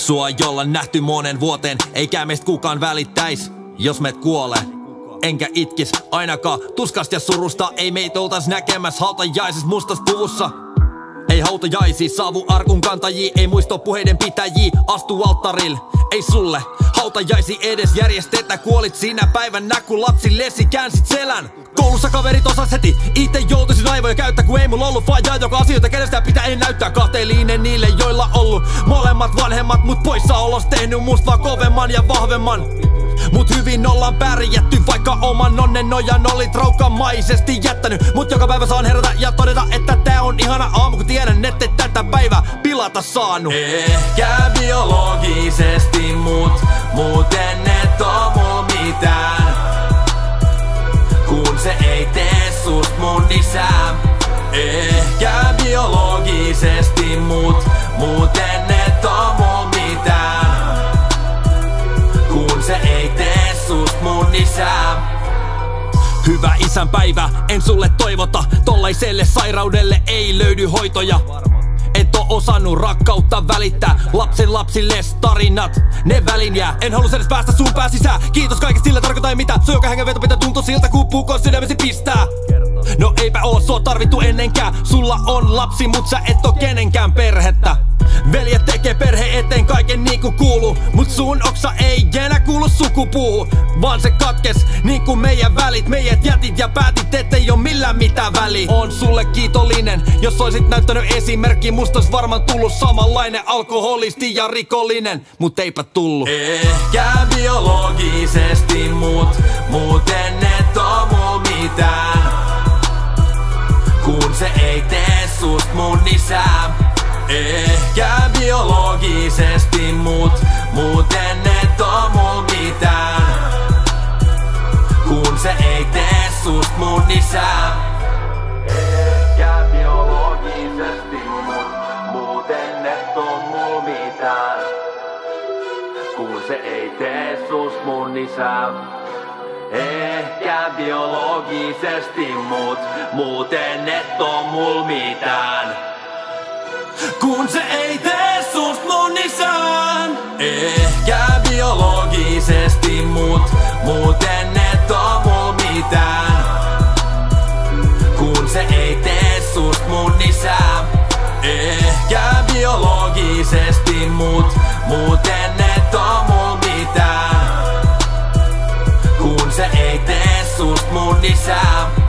Sua ei olla nähty monen vuoteen, eikä meistä kukaan välittäis, jos meet kuolee. Enkä itkis ainakaan tuskasta ja surusta, ei meitä oltais näkemäs hautajaisis mustas puvussa. Ei hautajaisia, saavu arkun kantajia, ei muisto puheiden pitäjiä, astu alttarille. Ei sulle hautajaisi edes järjestetä, kuolit siinä päivänä kun lapsillesi käänsit selän. Koulussa kaverit osas heti, ite joutuisin aivoja käyttää, kun ei mulla ollut faijaa, joka asioita kenestä pitää ei näyttää. Kahteellinen niille, joilla ollut molemmat vanhemmat, mut poissaolos tehnyt musta vaan kovemman ja vahvemman. Mut hyvin ollaan pärjätty, vaikka oman onnen nojan olit raukkamaisesti jättänyt. Mut joka päivä saan herätä ja todeta, että tää on ihana aamu, kun tiedän, ettei tätä päivää pilata saanut. Ehkä biologisesti, muuten et oo mul mitään, kun se ei tee sust mun isää. Ehkä biologisesti, muuten et oo mul mitään, kun se ei tee sust mun isää. Hyvä isänpäivä, en sulle toivota, tollaiselle sairaudelle ei löydy hoitoja. Et oo osannut rakkautta välittää, lapsen lapsilles tarinat, ne välin jää. En halus edes päästä sun pää sisään, kiitos kaikesta sillä tarkoitai mitä. Sun joka hengenveto pitää tuntua siltä, kun puukon sydämesi pistää. No eipä oo sua tarvittu ennenkään, sulla on lapsi, mut sä et oo kenenkään perhettä. Veljet tekee perhe eteen kaiken niinku kuuluu, mut sun oksa ei enää kuulu sukupuuhun, vaan se katkes niinku meidän välit. Meidät jätit ja päätit, ettei oo millään mitään väliä. Oon sulle kiitollinen, jos oisit näyttänyt esimerkki, musta ois varmaan tullut samanlainen alkoholisti ja rikollinen, mut eipä tullu. Ehkä biologisesti, muuten et oo mul mitään, kun se ei tee sust mun isää. Ehkä biologisesti, muuten et oo mul mitään, kun se ei tee sust mun isää. Ehkä biologisesti, muuten et oo mul mitään, kun se ei tee sust mun isää. Ehkä biologisesti, muuten et oo mul mitään, kun se ei tee sust mun isään. Ehkä biologisesti, muuten et oo mul mitään, kun se ei tee sust mun isää. Ehkä biologisesti, muuten et oo mul mitään, kun se ei tee sust mun isää.